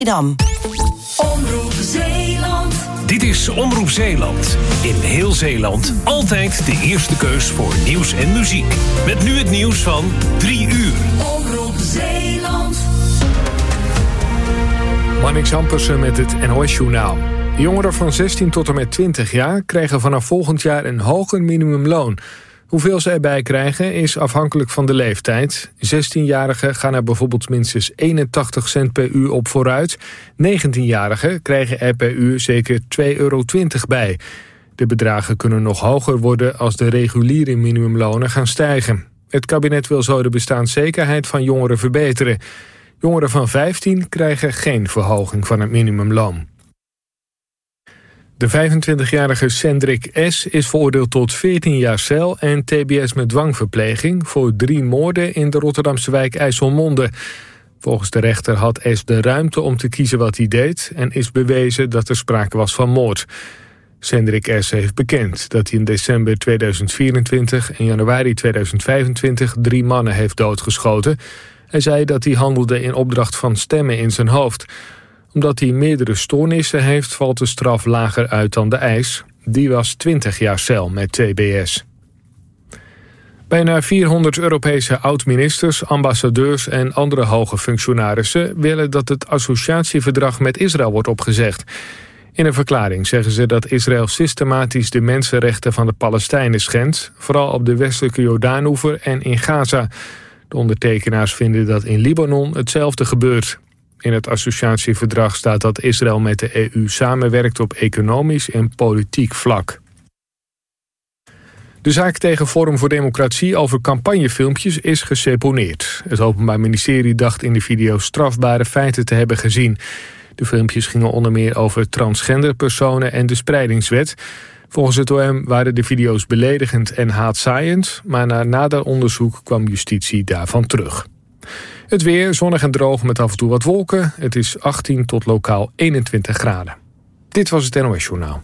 Omroep Zeeland. Dit is Omroep Zeeland. In heel Zeeland altijd de eerste keus voor nieuws en muziek. Met nu het nieuws van 3 uur. Omroep Zeeland. Marnix Ampersen met het NOS-journaal. Jongeren van 16 tot en met 20 jaar krijgen vanaf volgend jaar een hoger minimumloon. Hoeveel ze erbij krijgen is afhankelijk van de leeftijd. 16-jarigen gaan er bijvoorbeeld minstens 81 cent per uur op vooruit. 19-jarigen krijgen er per uur zeker €2,20 bij. De bedragen kunnen nog hoger worden als de reguliere minimumlonen gaan stijgen. Het kabinet wil zo de bestaanszekerheid van jongeren verbeteren. Jongeren van 15 krijgen geen verhoging van het minimumloon. De 25-jarige Cendrik S. is veroordeeld tot 14 jaar cel en tbs met dwangverpleging voor 3 moorden in de Rotterdamse wijk IJsselmonde. Volgens de rechter had S. de ruimte om te kiezen wat hij deed en is bewezen dat er sprake was van moord. Cendrik S. heeft bekend dat hij in december 2024 en januari 2025 3 mannen heeft doodgeschoten. Hij zei dat hij handelde in opdracht van stemmen in zijn hoofd. Omdat hij meerdere stoornissen heeft, valt de straf lager uit dan de eis. Die was 20 jaar cel met tbs. Bijna 400 Europese oud-ministers, ambassadeurs en andere hoge functionarissen willen dat het associatieverdrag met Israël wordt opgezegd. In een verklaring zeggen ze dat Israël systematisch de mensenrechten van de Palestijnen schendt, vooral op de westelijke Jordaanoever en in Gaza. De ondertekenaars vinden dat in Libanon hetzelfde gebeurt. In het associatieverdrag staat dat Israël met de EU samenwerkt op economisch en politiek vlak. De zaak tegen Forum voor Democratie over campagnefilmpjes is geseponeerd. Het Openbaar Ministerie dacht in de video strafbare feiten te hebben gezien. De filmpjes gingen onder meer over transgender personen en de spreidingswet. Volgens het OM waren de video's beledigend en haatzaaiend, maar na nader onderzoek kwam justitie daarvan terug. Het weer, zonnig en droog met af en toe wat wolken. Het is 18 tot lokaal 21 graden. Dit was het NOS-journaal.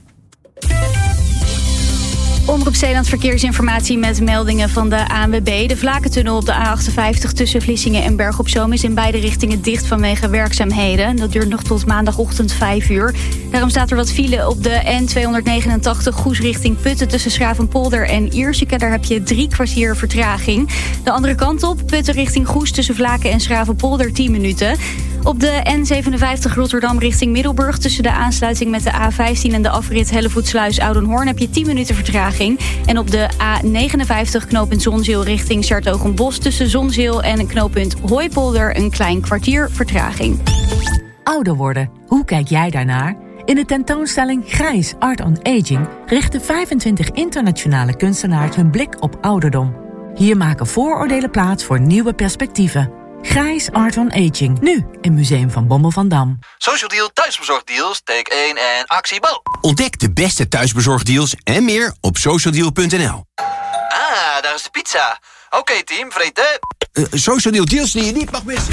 Omroep Zeeland verkeersinformatie met meldingen van de ANWB. De Vlakentunnel op de A58 tussen Vlissingen en Berg op Zoom is in beide richtingen dicht vanwege werkzaamheden. Dat duurt nog tot maandagochtend 5 uur. Daarom staat er wat file op de N289 Goes richting Putten tussen Schravenpolder en Ierseke. Daar heb je 3 kwartier vertraging. De andere kant op, Putten richting Goes tussen Vlaken en Schravenpolder 10 minuten. Op de N57 Rotterdam richting Middelburg tussen de aansluiting met de A15 en de afrit Hellevoetsluis Oudenhoorn heb je 10 minuten vertraging. En op de A59 knooppunt Zonzeel richting 's-Hertogenbosch tussen Zonzeel en knooppunt Hooipolder een klein kwartier vertraging. Ouder worden, hoe kijk jij daarnaar? In de tentoonstelling Grijs Art on Aging richten 25 internationale kunstenaars hun blik op ouderdom. Hier maken vooroordelen plaats voor nieuwe perspectieven. Grijs Art on Aging, nu in Museum van Bommel van Dam. Social Deal thuisbezorgdeals, take 1 en actie bal. Ontdek de beste thuisbezorgdeals en meer op socialdeal.nl. Ah, daar is de pizza. Oké, team, vreten. Social Deal deals die je niet mag missen.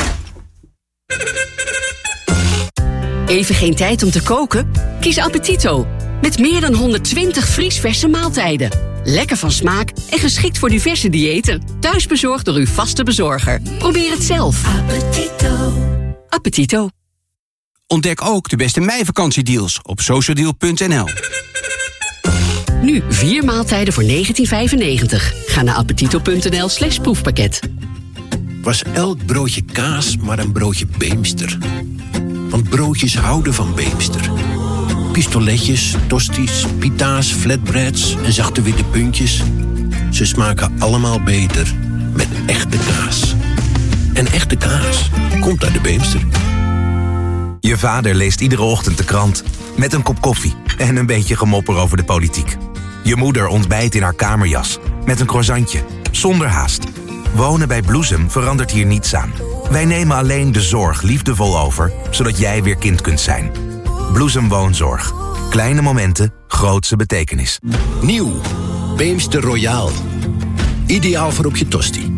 Even geen tijd om te koken? Kies Appetito. Met meer dan 120 vriesverse maaltijden. Lekker van smaak en geschikt voor diverse diëten. Thuisbezorgd door uw vaste bezorger. Probeer het zelf. Appetito. Appetito. Ontdek ook de beste meivakantiedeals op socialdeal.nl. Nu 4 maaltijden voor €19,95. Ga naar appetito.nl/proefpakket. Was elk broodje kaas maar een broodje Beemster? Want broodjes houden van Beemster. Pistoletjes, tosties, pita's, flatbreads en zachte witte puntjes. Ze smaken allemaal beter met echte kaas. En echte kaas komt uit de Beemster. Je vader leest iedere ochtend de krant met een kop koffie en een beetje gemopper over de politiek. Je moeder ontbijt in haar kamerjas met een croissantje, zonder haast. Wonen bij Bloesem verandert hier niets aan. Wij nemen alleen de zorg liefdevol over, zodat jij weer kind kunt zijn. Bloesem Woonzorg. Kleine momenten, grootse betekenis. Nieuw, Beemster Royaal. Ideaal voor op je tosti.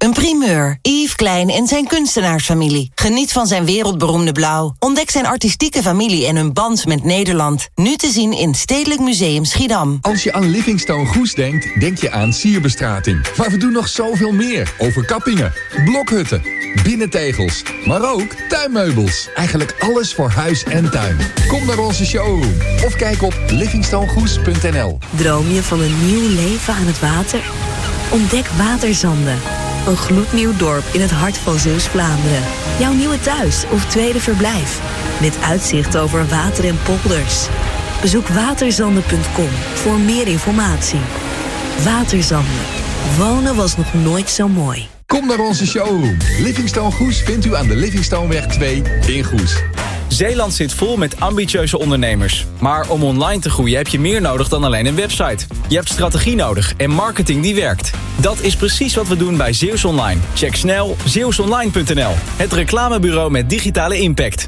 Een primeur. Yves Klein en zijn kunstenaarsfamilie. Geniet van zijn wereldberoemde blauw. Ontdek zijn artistieke familie en hun band met Nederland. Nu te zien in Stedelijk Museum Schiedam. Als je aan Livingstone Goes denkt, denk je aan sierbestrating. Maar we doen nog zoveel meer. Overkappingen, blokhutten, binnentegels, maar ook tuinmeubels. Eigenlijk alles voor huis en tuin. Kom naar onze showroom of kijk op livingstonegoes.nl. Droom je van een nieuw leven aan het water? Ontdek Waterzanden. Een gloednieuw dorp in het hart van Zeeuws-Vlaanderen. Jouw nieuwe thuis of tweede verblijf. Met uitzicht over water en polders. Bezoek waterzanden.com voor meer informatie. Waterzanden. Wonen was nog nooit zo mooi. Kom naar onze showroom. Livingstone Goes vindt u aan de Livingstoneweg 2 in Goes. Zeeland zit vol met ambitieuze ondernemers. Maar om online te groeien heb je meer nodig dan alleen een website. Je hebt strategie nodig en marketing die werkt. Dat is precies wat we doen bij Zeeuws Online. Check snel zeeuwsonline.nl. Het reclamebureau met digitale impact.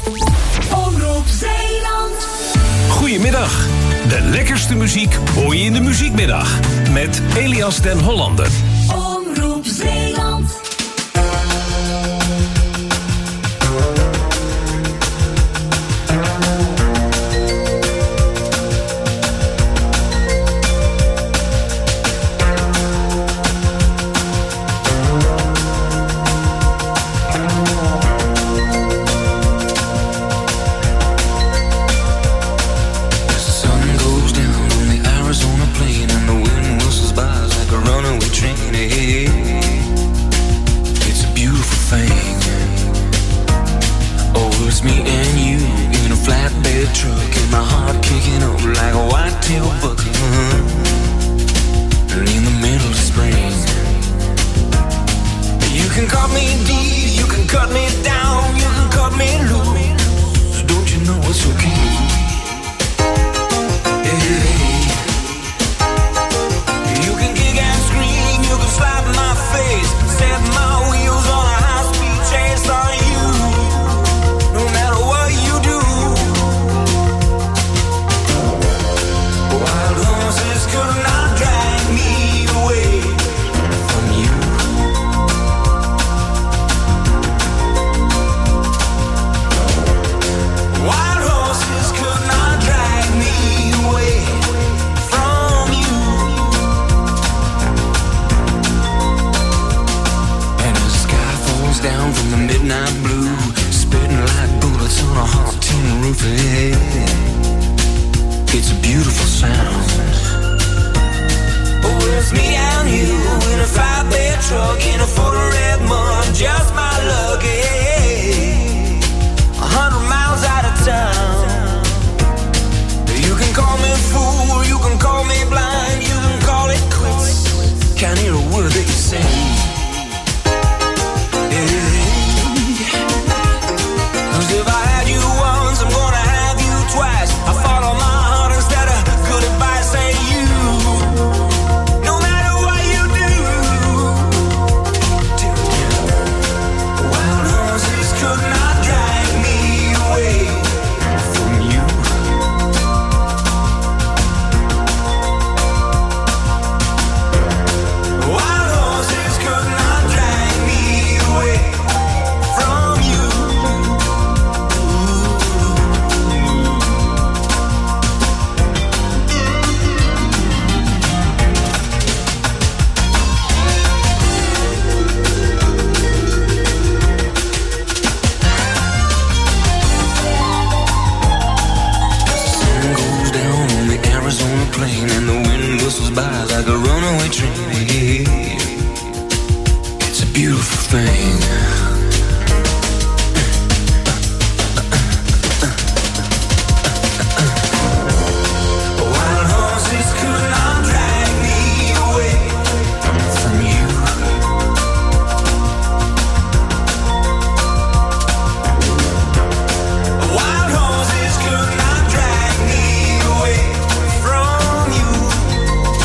Omroep Zeeland. Goedemiddag. De lekkerste muziek hoor je in de muziekmiddag. Met Elias den Hollander. Omroep Zeeland.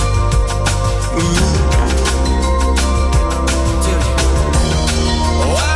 Wow.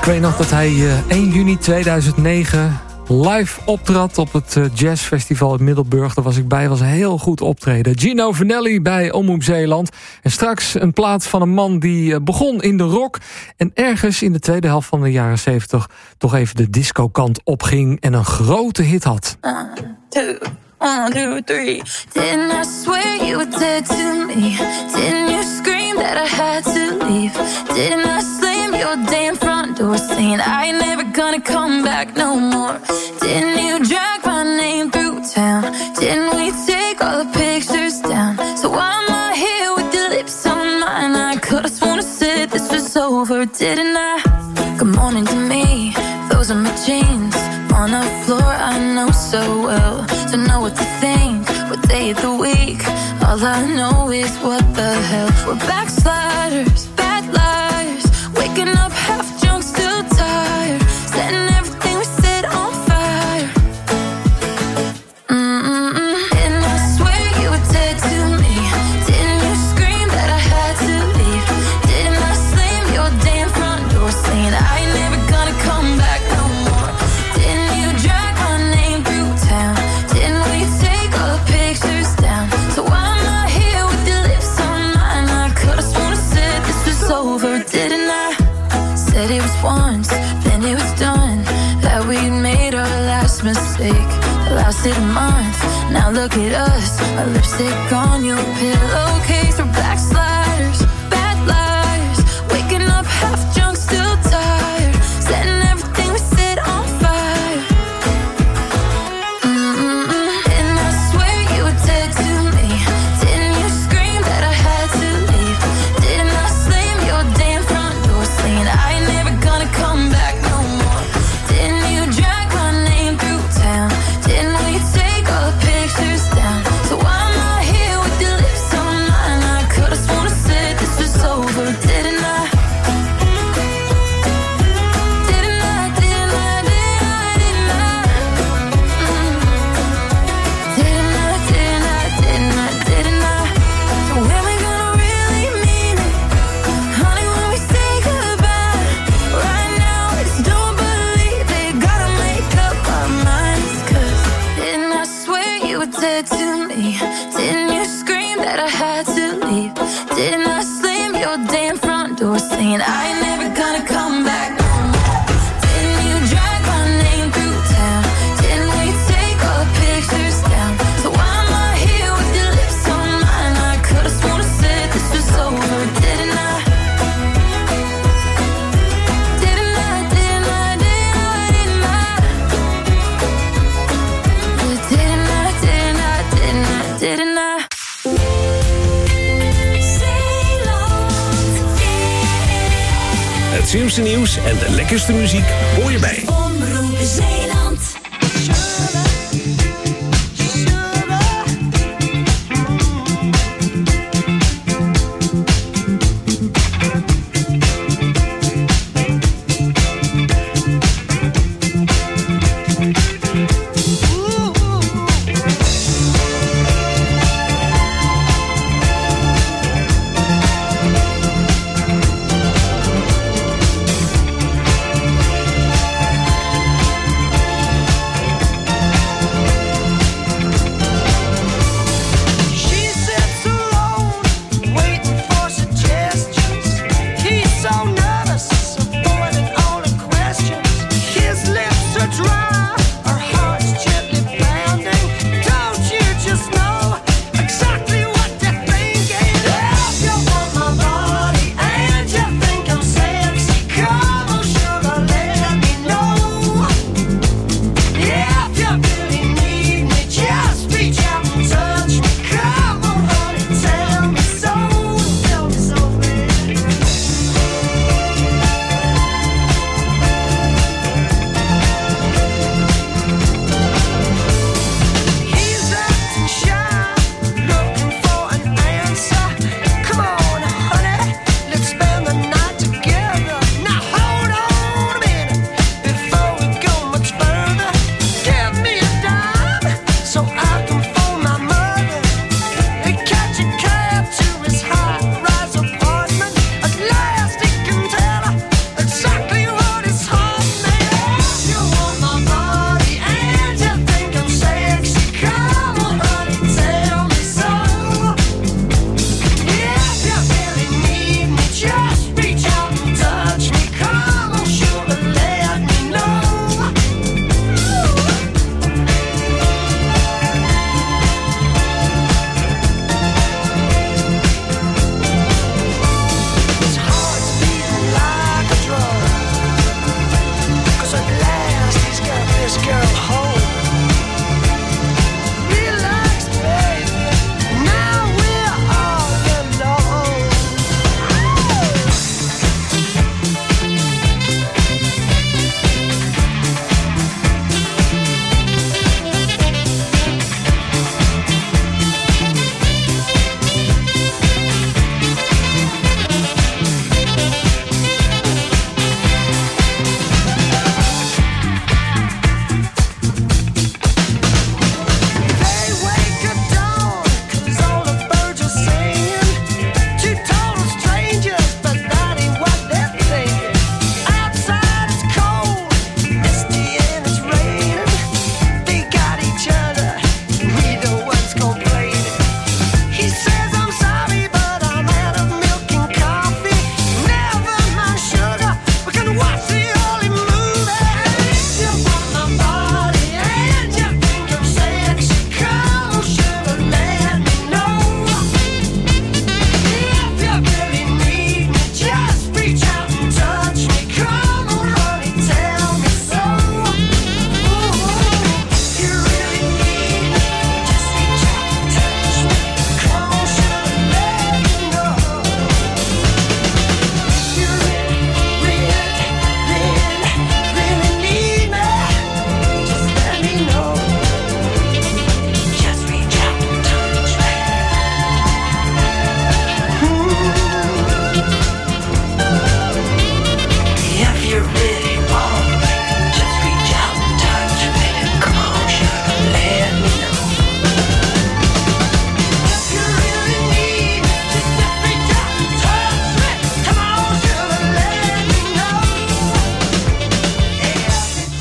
weet nog dat hij 1 juni 2009 live optrad op het jazzfestival in Middelburg. Daar was ik bij, was een heel goed optreden. Gino Vannelli bij Omroep Zeeland. En straks een plaat van een man die begon in de rock en ergens in de tweede helft van de jaren 70 toch even de disco-kant opging en een grote hit had. 1, 2, 3. Didn't I swear you were dead to me? Didn't you scream that I had to leave? Didn't I slam your damn front door saying I ain't never gonna come back no more? Didn't you drag my name through town? Didn't we take all the pictures down? So why am I here with your lips on mine? I could've sworn I said this was over, didn't I? Good morning to me, those are my jeans. On the floor I know so well. Don't know what to think, what day of the week. All I know is what the hell. We're backsliders, bad liars. Waking up half drunk, still tired. Setting everything we said on fire. Didn't I swear you were dead to me? Didn't you scream that I had to leave? Didn't I slam your damn front door saying I ain't never gonna come back no more? Didn't you drag my name through town? Didn't we take all the pictures down? So why am I here with your lips on mine? I could've sworn I said this was over, didn't I? Said it was once, then it was done. That we'd made our last mistake. Lasted a month, now look at us. Our lipstick on your pillowcase. We're backsliders, bad liars. Waking up half drunk, still tired. Setting everything we said on fire. Didn't I swear you were dead to me? Didn't you scream that I had to leave? Didn't I slam your damn front door saying I ain't never gonna come back no more? Didn't you drag my name through town? Didn't we take all the pictures down? So why am I here with your lips on mine? I could've sworn I said this was over, didn't I? Didn't I, didn't I, didn't I, didn't I? Didn't I, didn't I, didn't I, didn't I? So when we gonna really mean it? Honey, when we say goodbye. Right now I just don't believe it. Gotta make up our minds. Cause didn't I swear you were dead to me? Didn't you scream that I had to leave? Didn't I slam your damn front door saying I ain't never gonna come back no more? Didn't you drag my name through town? Didn't we take all the pictures down? So why am I here with your lips on mine? I could've sworn I said this was over, didn't I? Didn't I, didn't I, didn't I, didn't I? Didn't I, didn't I, didn't I, didn't I? Het slimste nieuws en de lekkerste muziek hoor je bij Omroep Zeeland.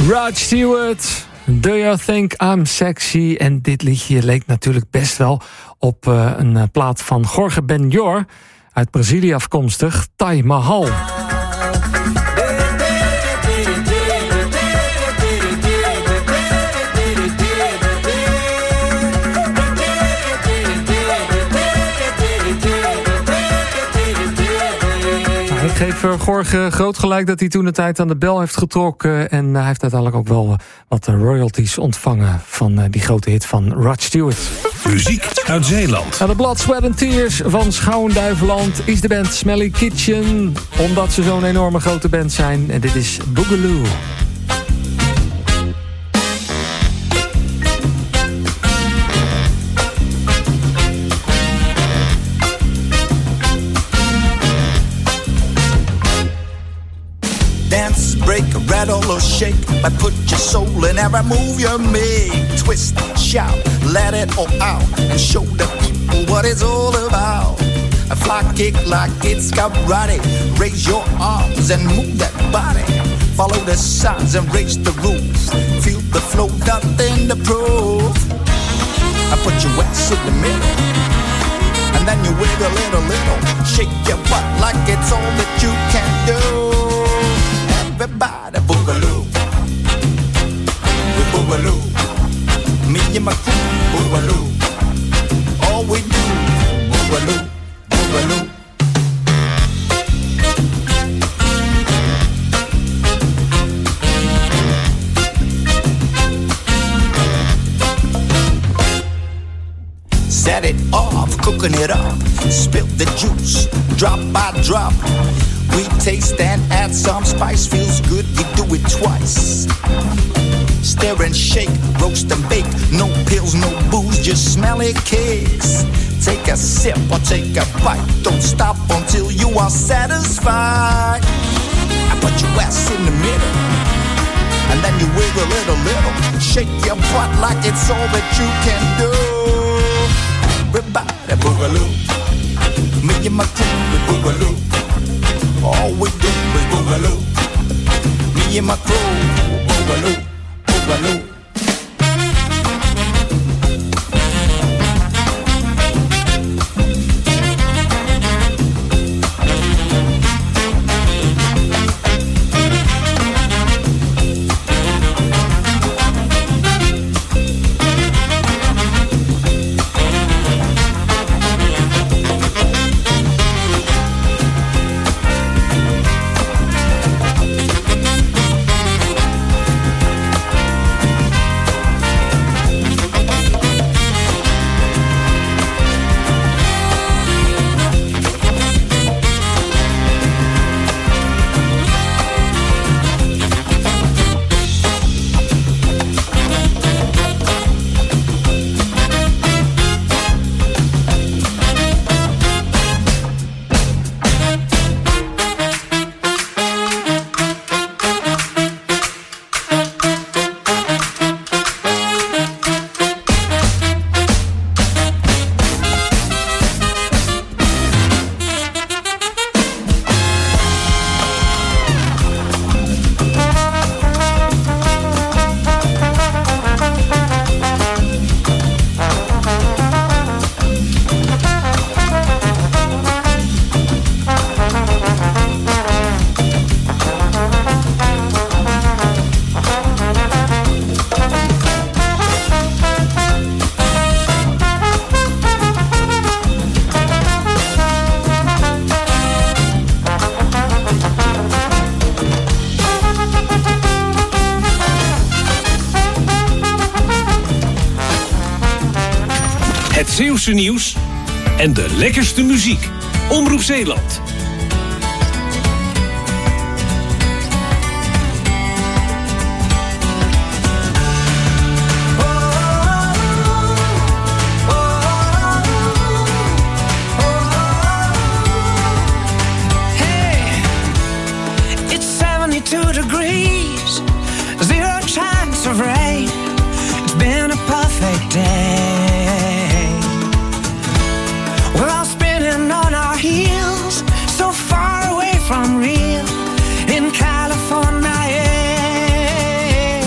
Rod Stewart, Do You Think I'm Sexy? En dit liedje leek natuurlijk best wel op een plaat van Jorge Ben-Jor, uit Brazilië afkomstig, Taj Mahal. Ik geef Jorge groot gelijk dat hij toen de tijd aan de bel heeft getrokken. En hij heeft uiteindelijk ook wel wat royalties ontvangen van die grote hit van Rod Stewart. Muziek uit Zeeland. De Blood, Sweat and Tears van Schouwen-Duiveland is de band Smelly Kitchen. Omdat ze zo'n enorme grote band zijn. En dit is Boogaloo. Break, rattle or shake, but put your soul in every move you make. Twist, shout, let it all out, and show the people what it's all about. A fly kick like it's karate. Raise your arms and move that body. Follow the signs and raise the rules. Feel the flow, nothing to prove. I put your ass in the middle, and then you wiggle it a little. Shake your butt like it's all that you can do. Everybody boogaloo, we boogaloo. Me and my crew boogaloo. All we do boogaloo, boogaloo. Set it off, cooking it up. Spill the juice, drop by drop. We taste and add some spice, feels good, we do it twice. Stir and shake, roast and bake, no pills, no booze, just smelly cakes. Take a sip or take a bite, don't stop until you are satisfied. I put your ass in the middle, and then you wiggle it a little. Shake your butt like it's all that you can do. Everybody boogaloo, me and my crew, we boogaloo. All we do is boogaloo. Me and my crew, boogaloo, boogaloo. Het Zeeuwse nieuws en de lekkerste muziek. Omroep Zeeland. Hey, it's 72 degrees, 0 chance of rain. It's been a perfect day. We're all spinning on our heels, so far away from real in California. Yeah.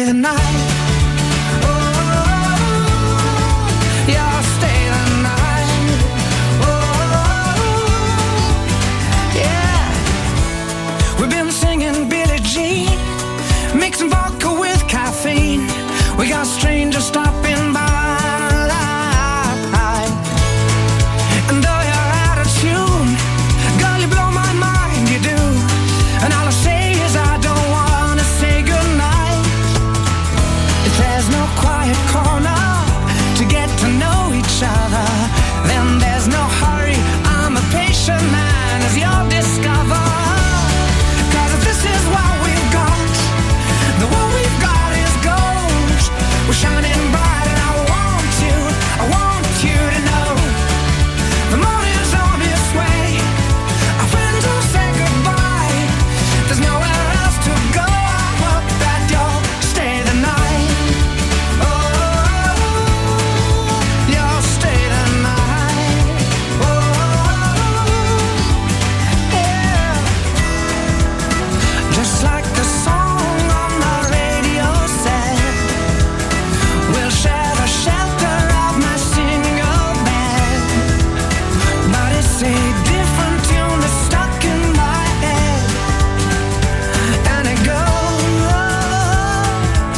the night. Yeah, stay the night. Yeah. We've been singing Billie Jean, mixing vodka with caffeine. We got strangers stopping by. And though you're out of tune, girl, you blow my mind, you do. And all I say is I don't wanna say goodnight. If there's no quiet corner to get to know each other, then there's no hurry. I'm a patient man, as you'll discover. 'Cause if this is what we've got, then what we've got is gold. We're shining bright and I want you to know. The morning's on its way, our friends will say goodbye. There's nowhere else to go, I hope that you'll stay the night. You'll stay the night. Yeah. Just like the song on the radio said, we'll share the shelter of my single bed. But it's a different tune that's stuck in my head. And it goes,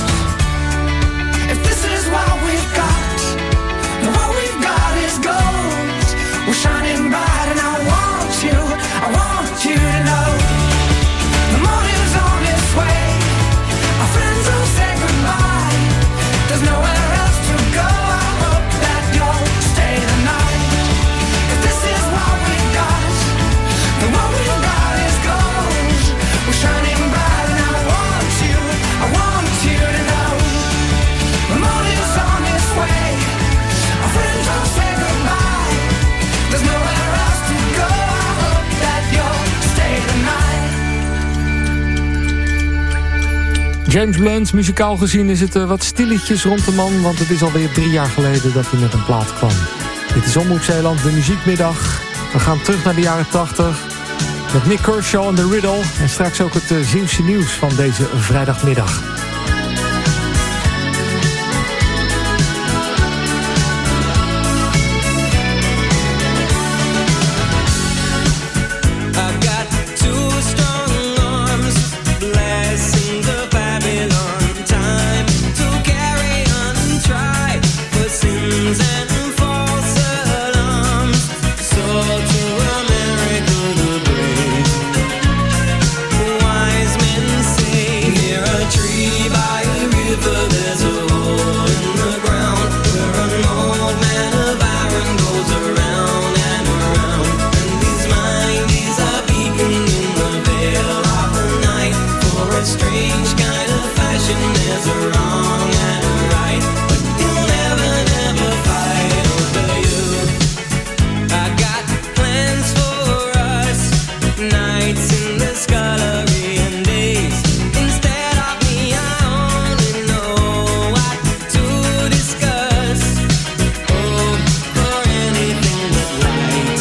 if this is what we've got, then what we've got is gold. We're shining bright and I want you to know. The morning's on its way, our friends will say goodbye. There's nowhere else to go, I hope that you'll stay the night. If this is what we've got, then what we've got is gold. We're shining bright and I want you to know. The morning's on its way, our friends will say goodbye. There's nowhere else to go, I hope that you'll stay the night. James Blunt, muzikaal gezien is het wat stilletjes rond de man, want het is alweer 3 jaar geleden dat hij met een plaat kwam. Dit is Omroep Zeeland, de muziekmiddag. We gaan terug naar de jaren 80 met Nick Kershaw en The Riddle. En straks ook het Zeeuwse nieuws van deze vrijdagmiddag. I've got two strong arms, blessings of Babylon. Time to carry on and try for sins and false alarms. So to America the brave, wise men say, near a tree by a river there's a hole in the ground, where an old man of iron goes around and around. And his mind is a beacon in the veil of the night. For a strange kind of fashion there's a wrong and a right, but he'll never, never fight over you. I got plans for us, nights in the scullery and days. Instead of me, I only know what to discuss. Oh, for anything but light.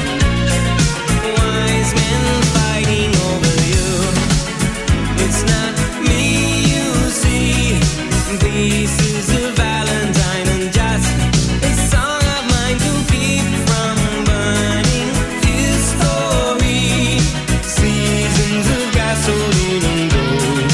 Wise men fighting over you. It's not me you see. This is a Valentine and just a song of mine to keep from burning this story. Seasons of gasoline and gold.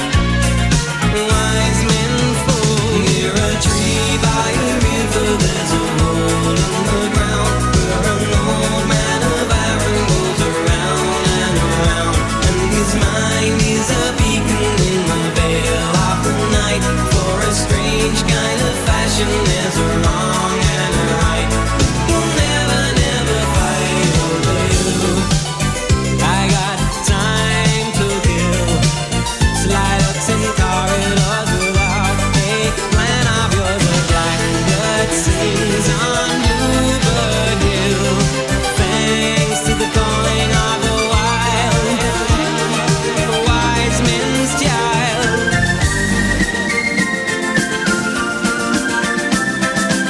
Wise men fall near a tree by a river. There's a hole in the ground, where an old man of iron goes around and around. And his mind is a beacon in the veil of the night. For a strange kind of fashion there's a wrong and a right. You'll never, never fight over you. I got time to kill. Slide ups in corridors without a plan of yours. A blackbird sings on Bluebird Hill. Thanks to the calling of the wild, wise men's child.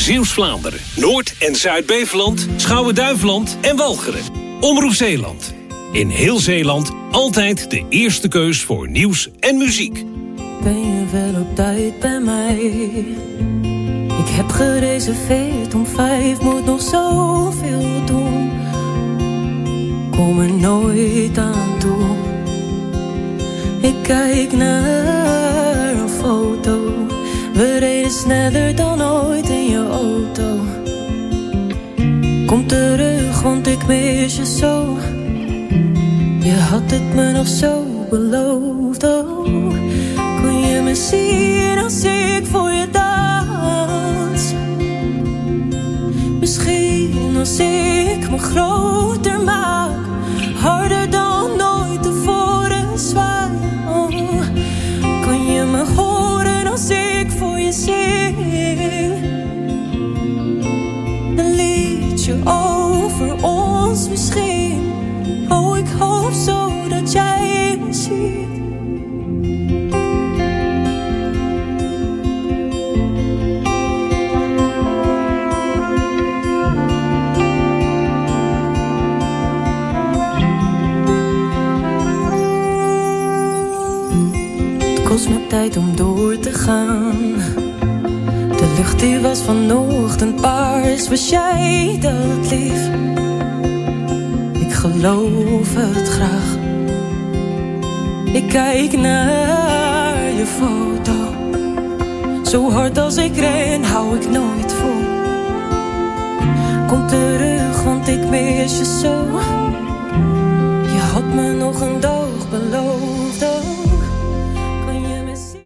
Zeeuws-Vlaanderen, Noord- en Zuid-Beveland, Schouwen-Duiveland en Walcheren. Omroep Zeeland. In heel Zeeland altijd de eerste keus voor nieuws en muziek. Ben je wel op tijd bij mij? Ik heb gereserveerd om 5, moet nog zoveel doen. Kom er nooit aan toe. Ik kijk naar een foto. We reden sneller dan ooit in je auto. Kom terug, want ik mis je zo. Je had het me nog zo beloofd, oh. Kun je me zien als ik voor je dans? Misschien als ik me groter maak, harder dan nooit tevoren zwaai, oh. Kun je me horen als ik voor je zing? Een liedje over ons misschien. Oh, ik hoop zo dat jij me ziet. Het kost me tijd om door te gaan. De lucht die was vanochtend paars. Was jij dat lief? Ik geloof het graag. Ik kijk naar je foto. Zo hard als ik ren, hou ik nooit vol. Kom terug, want ik mis je zo. Je had me nog een dag beloofd ook. Kan je me zien?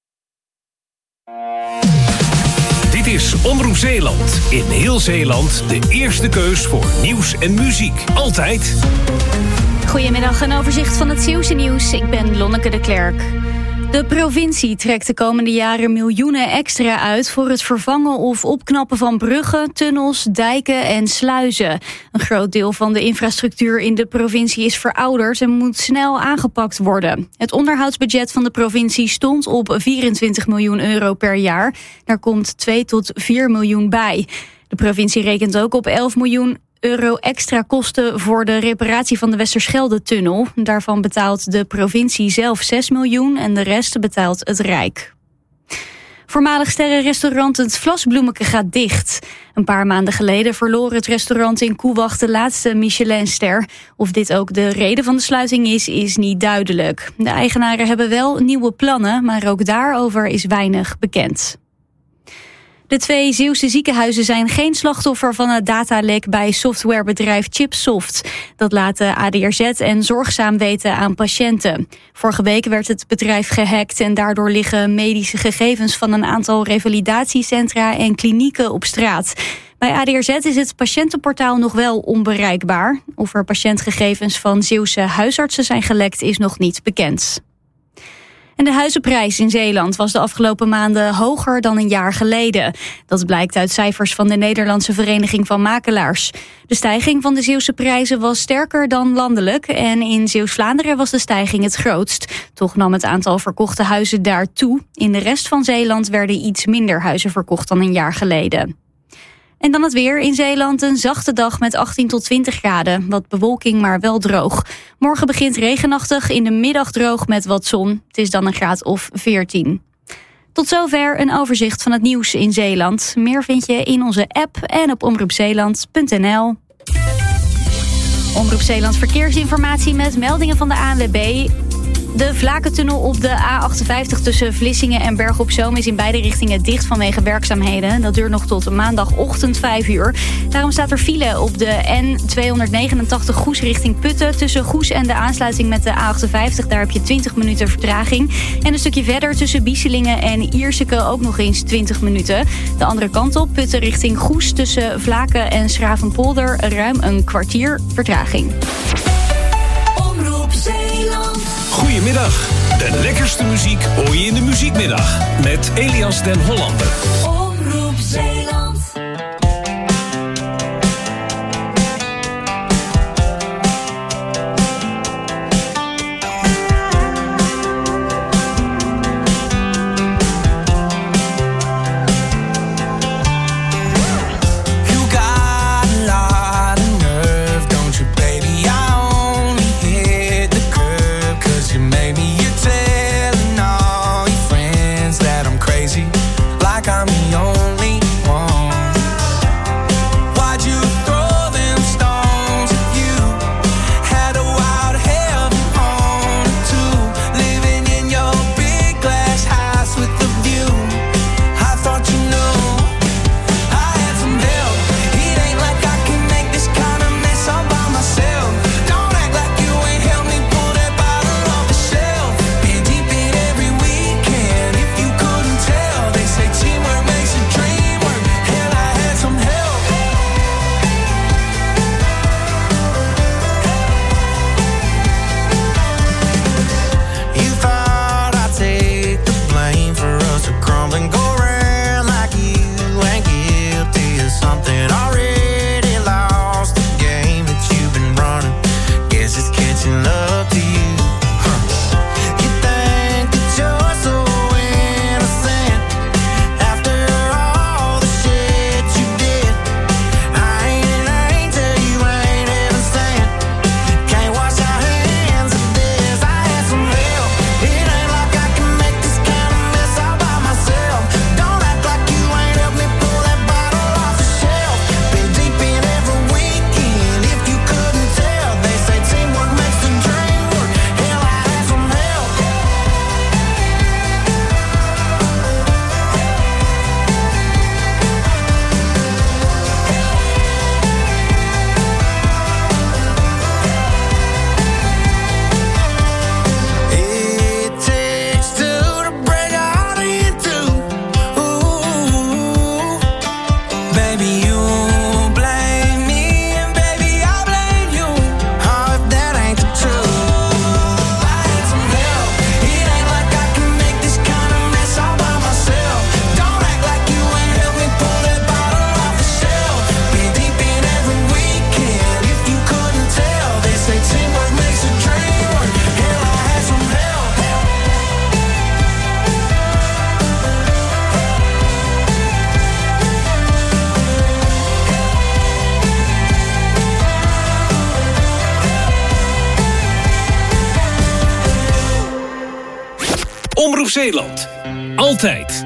Dit is Omroep Zeeland. In heel Zeeland de eerste keus voor nieuws en muziek. Altijd. Goedemiddag, een overzicht van het Zeeuwse nieuws. Ik ben Lonneke de Klerk. De provincie trekt de komende jaren miljoenen extra uit voor het vervangen of opknappen van bruggen, tunnels, dijken en sluizen. Een groot deel van de infrastructuur in de provincie is verouderd en moet snel aangepakt worden. Het onderhoudsbudget van de provincie stond op 24 miljoen euro per jaar. Daar komt 2 tot 4 miljoen bij. De provincie rekent ook op 11 miljoen euro extra kosten voor de reparatie van de Westerschelde-tunnel. Daarvan betaalt de provincie zelf 6 miljoen en de rest betaalt het Rijk. Voormalig sterrenrestaurant Het Vlasbloemeke gaat dicht. Een paar maanden geleden verloor het restaurant in Koewacht de laatste Michelinster. Of dit ook de reden van de sluiting is niet duidelijk. De eigenaren hebben wel nieuwe plannen, maar ook daarover is weinig bekend. De 2 Zeeuwse ziekenhuizen zijn geen slachtoffer van het datalek bij softwarebedrijf Chipsoft. Dat laten ADRZ en Zorgzaam weten aan patiënten. Vorige week werd het bedrijf gehackt en daardoor liggen medische gegevens van een aantal revalidatiecentra en klinieken op straat. Bij ADRZ is het patiëntenportaal nog wel onbereikbaar. Of er patiëntgegevens van Zeeuwse huisartsen zijn gelekt is nog niet bekend. En de huizenprijs in Zeeland was de afgelopen maanden hoger dan een jaar geleden. Dat blijkt uit cijfers van de Nederlandse Vereniging van Makelaars. De stijging van de Zeeuwse prijzen was sterker dan landelijk en in Zeeuws-Vlaanderen was de stijging het grootst. Toch nam het aantal verkochte huizen daar toe. In de rest van Zeeland werden iets minder huizen verkocht dan een jaar geleden. En dan het weer. In Zeeland een zachte dag met 18 tot 20 graden. Wat bewolking, maar wel droog. Morgen begint regenachtig, in de middag droog met wat zon. Het is dan een graad of 14. Tot zover een overzicht van het nieuws in Zeeland. Meer vind je in onze app en op omroepzeeland.nl. Omroep Zeeland verkeersinformatie met meldingen van de ANWB. De Vlakentunnel op de A58 tussen Vlissingen en Berg op Zoom is in beide richtingen dicht vanwege werkzaamheden. Dat duurt nog tot maandagochtend 5 uur. Daarom staat er file op de N289 Goes richting Putten. Tussen Goes en de aansluiting met de A58, daar heb je 20 minuten vertraging. En een stukje verder tussen Bieselingen en Ierseke ook nog eens 20 minuten. De andere kant op, Putten richting Goes, tussen Vlaken en Schravenpolder ruim een kwartier vertraging. Omroep Zeeland. Goedemiddag. De lekkerste muziek hoor je in de muziekmiddag. Met Elias den Hollander. Omroep Zeeland. Omroep Zeeland. Altijd.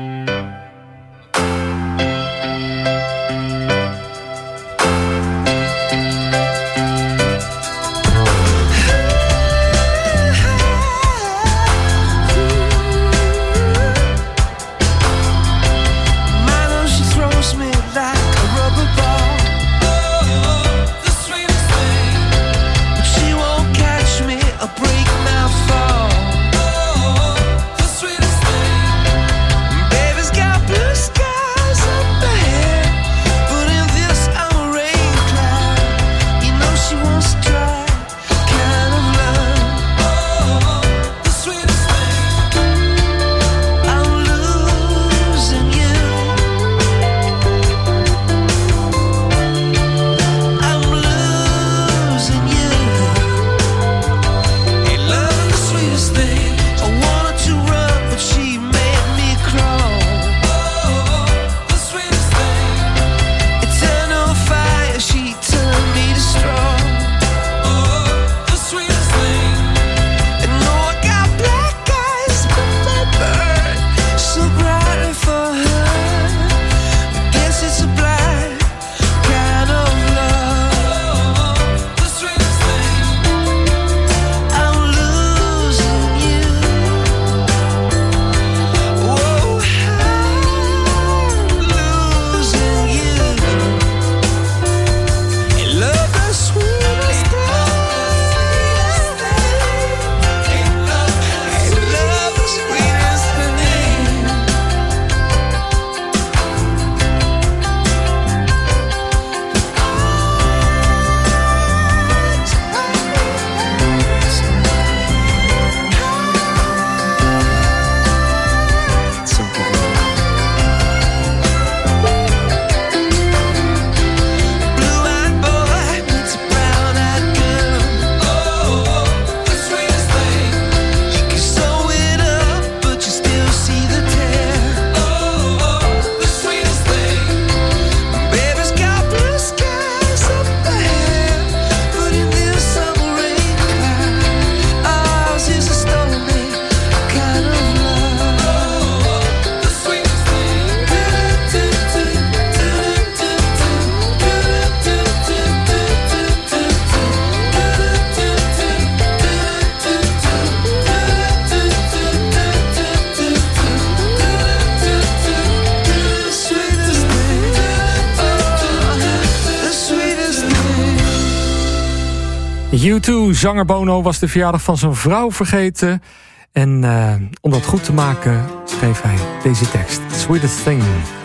U2, zanger Bono, was de verjaardag van zijn vrouw vergeten. En om dat goed te maken schreef hij deze tekst. Sweetest Thing.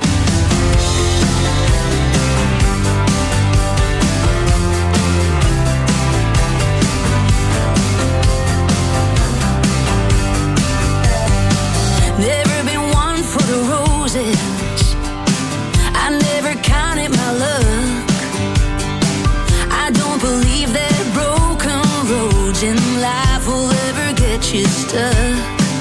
Never been one for the roses. I never counted my luck. I don't believe that broken roads in life will ever get you stuck.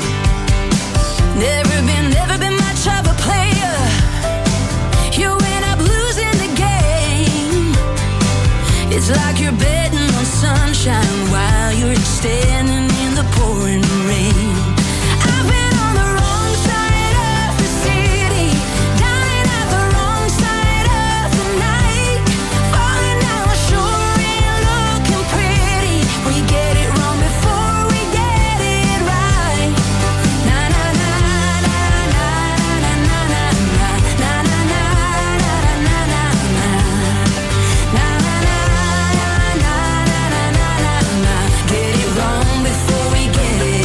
Never been much of a player. You end up losing the game. It's like you're betting on sunshine while you're standing in the pouring rain. I've been on the wrong side of the city, dying at the wrong side of the night, falling down shore and looking pretty. We get it wrong before we get it right. Na na na na na na na na na na na na na na na na na na na. Get it wrong before we get it.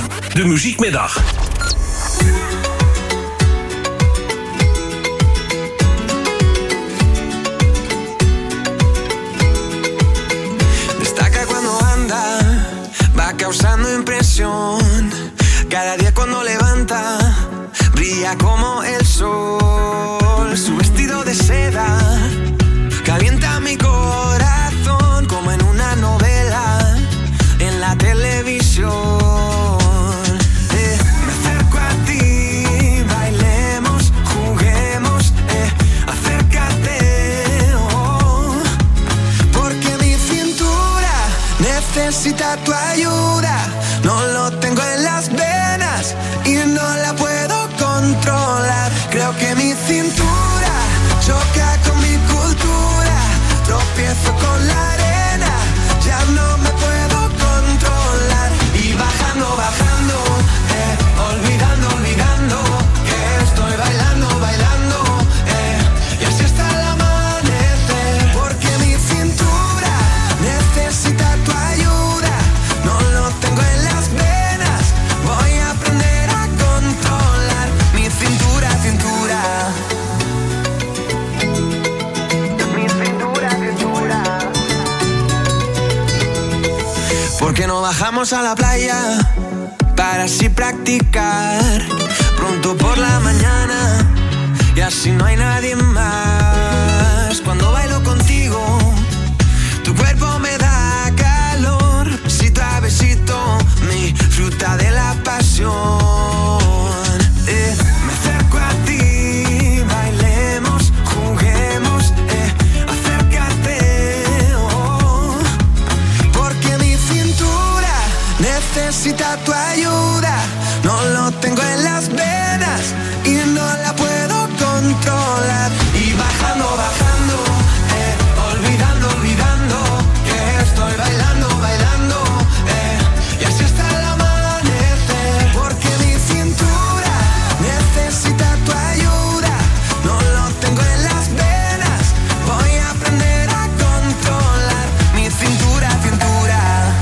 De Muziekmiddag. Destaca cuando anda, va causando impresión. Cada día cuando levanta, brilla como el sol. Su vestido de seda calienta mi corazón como en una novela en la televisión. Me acerco a ti, bailemos, juguemos, acércate, oh, porque mi cintura necesita tu ayuda. No lo tengo en las venas y no la puedo controlar. Creo que mi cintura choca con mi cultura. Tropiezo con la arena, ya no me puedo controlar. Y bajando, bajando, olvidando, olvidando que estoy bailando, bailando, y así hasta el amanecer. Porque mi cintura necesita tu ayuda. No lo tengo en las venas, voy a aprender a controlar mi cintura, cintura. Mi cintura, cintura. ¿Por qué no bajamos a la playa para así practicar pronto por la mañana y así no hay nadie más? Cuando bailo contigo, tu cuerpo me da calor, besito a besito, mi fruta de la pasión. Me acerco a ti, bailemos, juguemos, acércate, oh, porque mi cintura necesita tu ayuda. No lo tengo en las venas y no la puedo controlar. Y bajando, bajando, olvidando, olvidando que estoy bailando, bailando, y así hasta el amanecer. Porque mi cintura necesita tu ayuda. No lo tengo en las venas, voy a aprender a controlar mi cintura, cintura.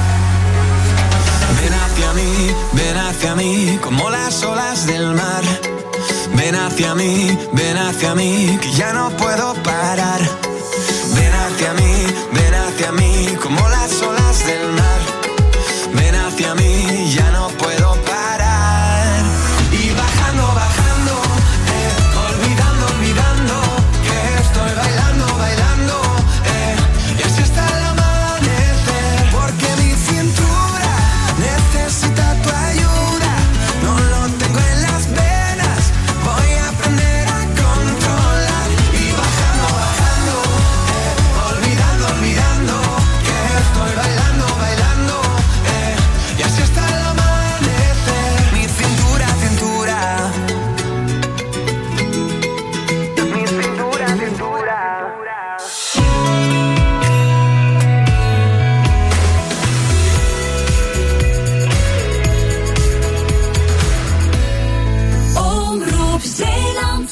Ven hacia mí, como las olas del mar. Ven hacia mí, que ya no puedo parar. Ven hacia mí, como las olas del mar. Ven hacia mí, ya no puedo parar. Y bajando, bajando, olvidando, olvidando que estoy bailando, bailando, y así hasta el amanecer. Porque mi cintura necesita tu ayuda. No lo tengo en las venas, voy a aprender a controlar. Y bajando, bajando, olvidando, olvidando que estoy bailando, bailando, y así hasta el amanecer. Mi cintura, cintura. Mi cintura, cintura. Omroep Zeeland.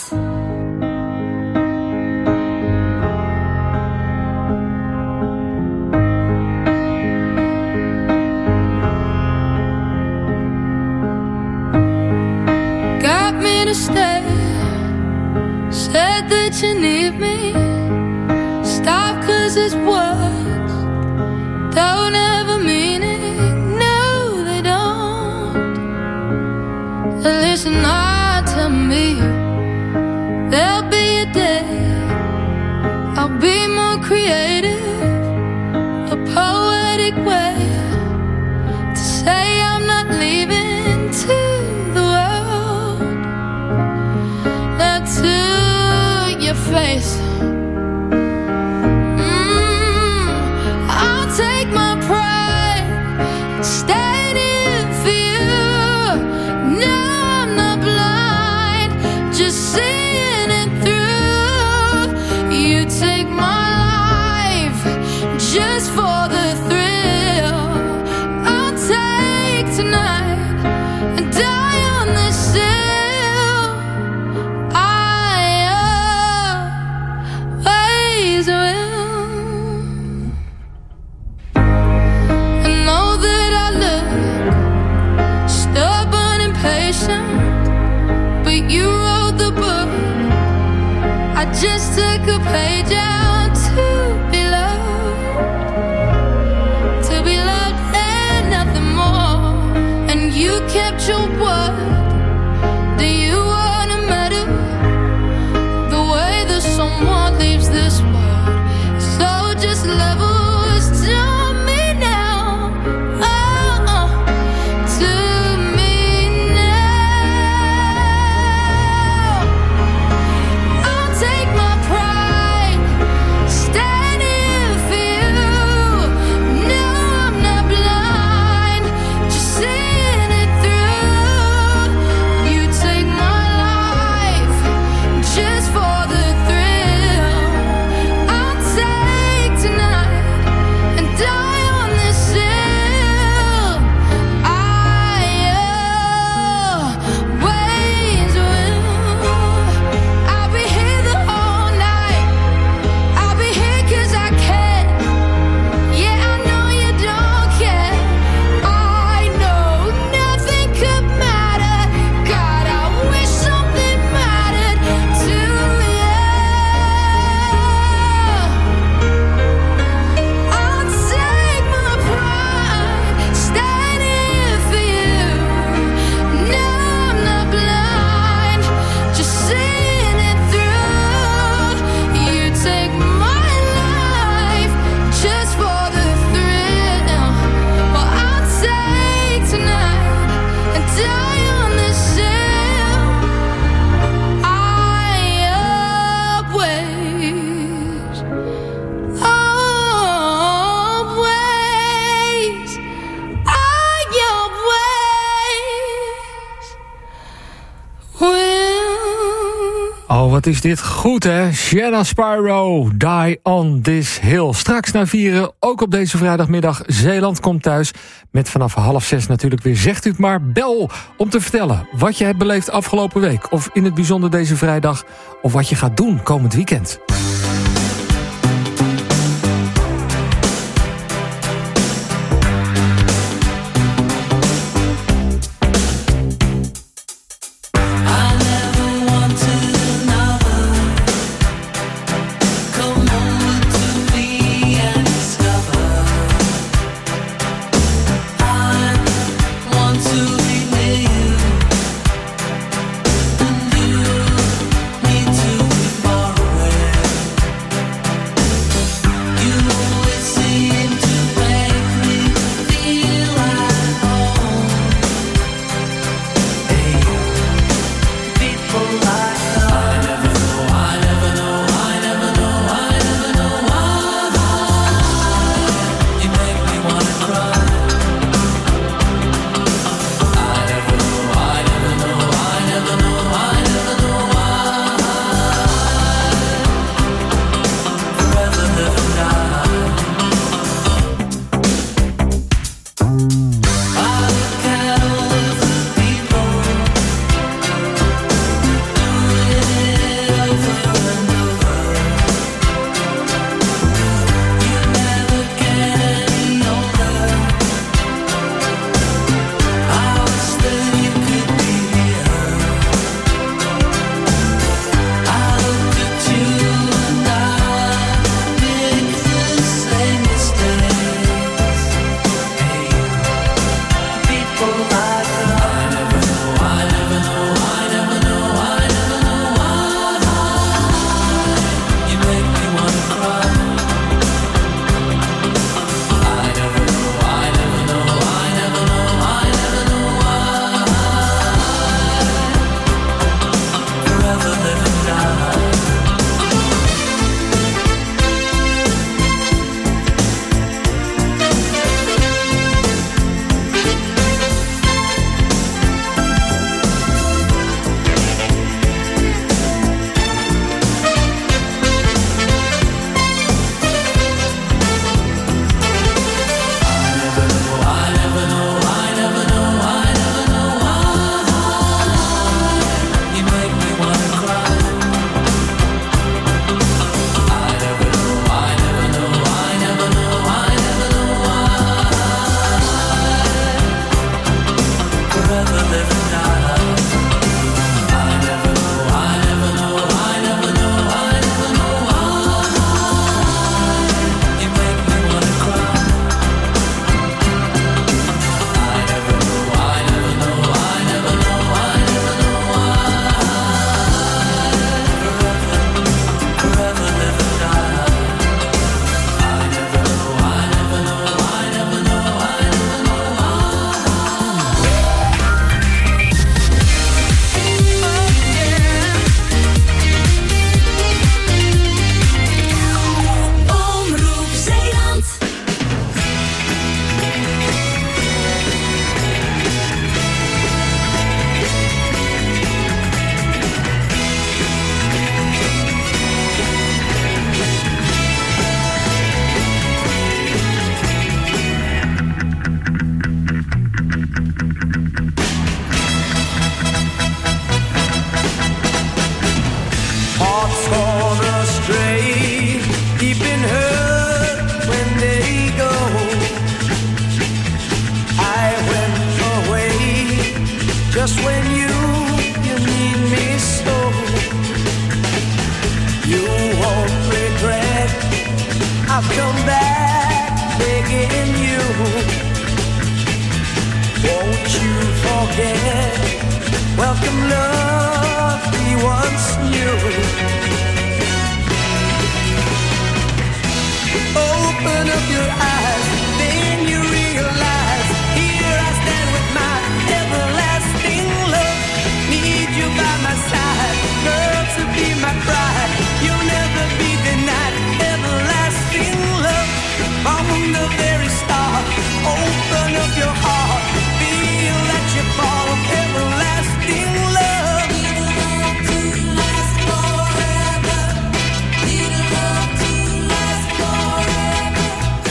Got me to stay. Said that you need me. Stop 'cause it's words don't ever mean it. No, they don't. Listen hard to me. There'll be a day I'll be more creative, a poetic way to say I'm not leaving to the world. Not to your face. I'll take my pride, stand in for you. No, I'm not blind, just seeing it through. You take my life just for the thrill. I'll take tonight and die on this hill. I just took a page out to be loved and nothing more. And you kept your word. Do you wanna matter the way that someone leaves this world? So just level us to me now. To me now. I'll take my pride, standing for you. No, I'm not blind, just seeing it through. You take my life just for the thrill. I'll take tonight and die on this hill. I always will. I'll be here the whole night. I'll be here 'cause I can. Yeah, I know you don't care. I know nothing could matter. God, I wish something mattered to you. I'll take my pride, standing for you. No, I'm not blind, just seeing it through. You take my life just for the thrill. Well, I'll take tonight and die on this hill. I always, always, Oh, wat is dit goed, hè? Shanna Spyro, Die on This Hill. Straks na 4, ook op deze vrijdagmiddag, Zeeland komt thuis. Met vanaf 5:30 natuurlijk weer Zegt U Het Maar. Bel om te vertellen wat je hebt beleefd afgelopen week. Of in het bijzonder deze vrijdag. Of wat je gaat doen komend weekend. Need to be far away. I've come back begging you. Won't you forget? Welcome love we once knew. Open up your eyes, then you realize. Here I stand with my everlasting love. Need you by my side, girl, to be my bride. You'll never be denied everlasting love. From the very start, open up your heart. Feel that you fall of everlasting love. Need a love to last forever. Need a love to last forever.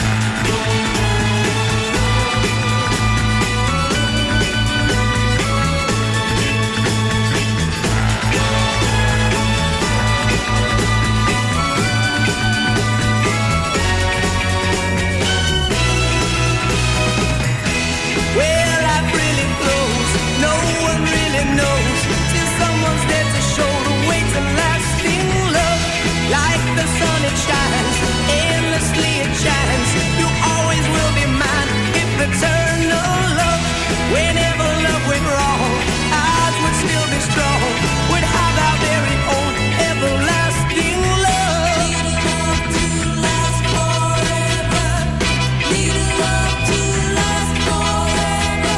Well, life really flows. No one really knows till someone's there to show the way to lasting love. Like the sun, it shines endlessly. It shines. You always will be mine. If eternal love, whenever love went wrong, ours would still be strong. Would have our very own everlasting love. Need a love to last forever. Need a love to last forever.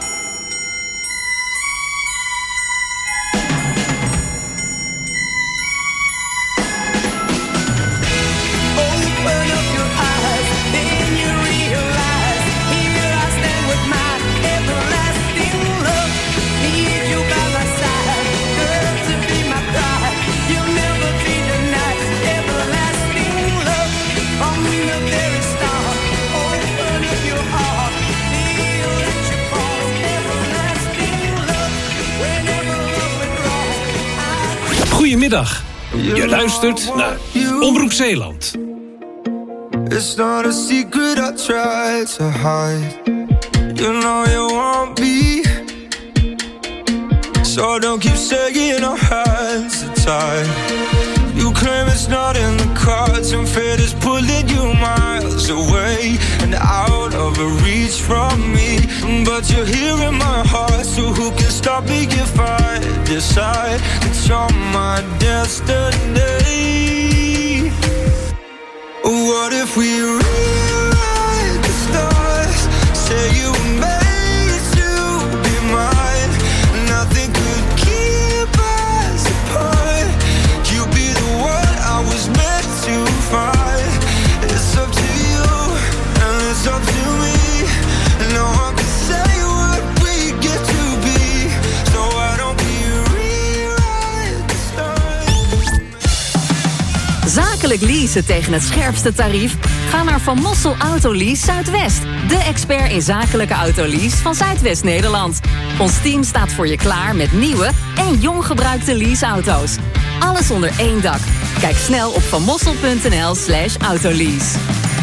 Open up your eyes, then you realize. Here I stand with my everlasting love. Need you by my side, girl, to be my bride. You'll never be denied everlasting love. From the very start, open up your heart. Feel that you fall everlasting love. Whenever love went wrong, Goedemiddag. Je luistert naar Omroep Zeeland. It's not a secret I try to hide. You know you want me, so don't keep saying our hands are tied. You claim it's not in the cards, and fate is pulling you miles away and out of reach from me. But you're here in my heart, so who can stop me if I decide that you're my destiny? What if we rewrite the stars? Say you were made to be mine. Nothing could keep us apart. You'd be the one I was meant to find. It's up to you and it's up to me. No one can say what we get to be. So why don't we rewrite the stars? Zakelijk leasen tegen het scherpste tarief? Ga naar Van Mossel Autolease Zuidwest. De expert in zakelijke autolease van Zuidwest-Nederland. Ons team staat voor je klaar met nieuwe en jong gebruikte leaseauto's. Alles onder één dak. Kijk snel op vanmossel.nl/autolease.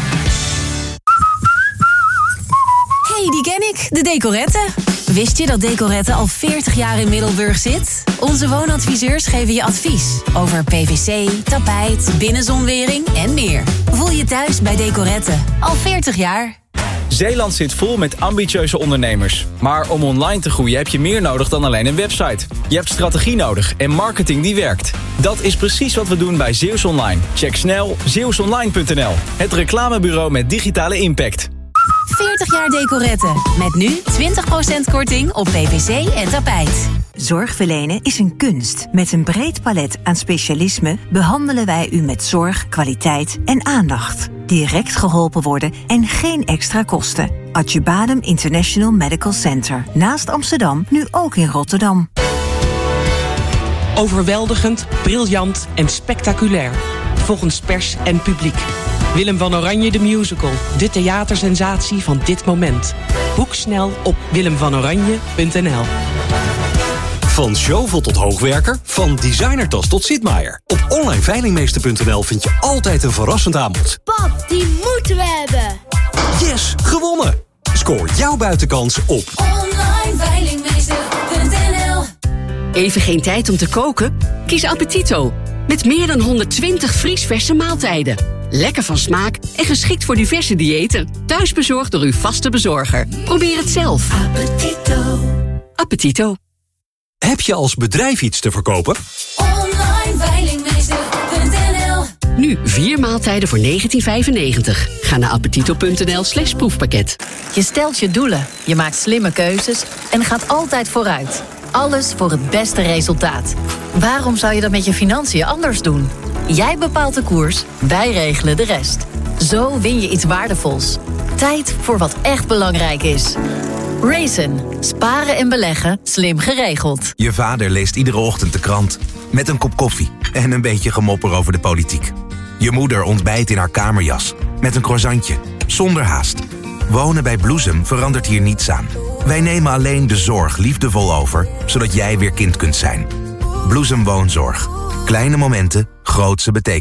Hey, die ken ik, de Decorette. Wist je dat Decorette al 40 jaar in Middelburg zit? Onze woonadviseurs geven je advies over PVC, tapijt, binnenzonwering en meer. Voel je thuis bij Decorette. Al 40 jaar. Zeeland zit vol met ambitieuze ondernemers. Maar om online te groeien heb je meer nodig dan alleen een website. Je hebt strategie nodig en marketing die werkt. Dat is precies wat we doen bij Zeeuws Online. Check snel zeeuwsonline.nl. Het reclamebureau met digitale impact. 40 jaar Decorette. Met nu 20% korting op PVC en tapijt. Zorg verlenen is een kunst. Met een breed palet aan specialismen behandelen wij u met zorg, kwaliteit en aandacht. Direct geholpen worden en geen extra kosten. Adjubadem International Medical Center. Naast Amsterdam, nu ook in Rotterdam. Overweldigend, briljant en spectaculair. Volgens pers en publiek. Willem van Oranje de Musical. De theatersensatie van dit moment. Boek snel op willemvanoranje.nl. Van Zjovel tot hoogwerker, van designertas tot Sitmaier. Op onlineveilingmeester.nl vind je altijd een verrassend aanbod. Pap, die moeten we hebben. Yes, gewonnen! Scoor jouw buitenkans op onlineveilingmeester.nl. Even geen tijd om te koken? Kies Appetito. Met meer dan 120 vriesverse maaltijden. Lekker van smaak en geschikt voor diverse diëten. Thuisbezorgd door uw vaste bezorger. Probeer het zelf. Appetito. Heb je als bedrijf iets te verkopen? Onlineveilingmeester.nl. Nu 4 maaltijden voor €19,95. Ga naar appetito.nl/proefpakket. Je stelt je doelen, je maakt slimme keuzes en gaat altijd vooruit. Alles voor het beste resultaat. Waarom zou je dat met je financiën anders doen? Jij bepaalt de koers, wij regelen de rest. Zo win je iets waardevols. Tijd voor wat echt belangrijk is. Raisin. Sparen en beleggen, slim geregeld. Je vader leest iedere ochtend de krant. Met een kop koffie en een beetje gemopper over de politiek. Je moeder ontbijt in haar kamerjas. Met een croissantje. Zonder haast. Wonen bij Bloesem verandert hier niets aan. Wij nemen alleen de zorg liefdevol over, zodat jij weer kind kunt zijn. Bloesem Woonzorg. Kleine momenten, grootse betekenis.